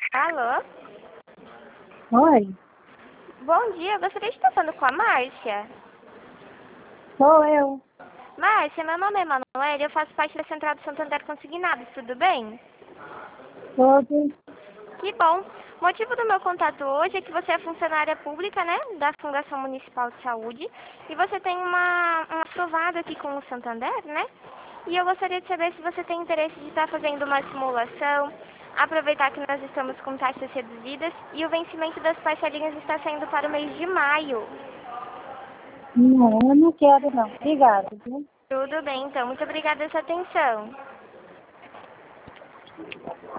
Alô? Oi, Bom dia, eu gostaria de estar falando com a Márcia. sou eu. Márcia, meu nome é Emanuele e eu faço parte da Central do Santander Consignados, tudo bem? Tudo. Que bom. O motivo do meu contato hoje é que você é funcionária pública, né, da Fundação Municipal de Saúde, e você tem um aprovado aqui com o Santander, né? E eu gostaria de saber se você tem interesse de estar fazendo uma simulação, aproveitar que nós estamos com taxas reduzidas e o vencimento das parcelinhas está saindo para o mês de maio. Não, eu não quero não. Obrigada, viu? Tudo bem, então. Muito obrigada pela sua atenção.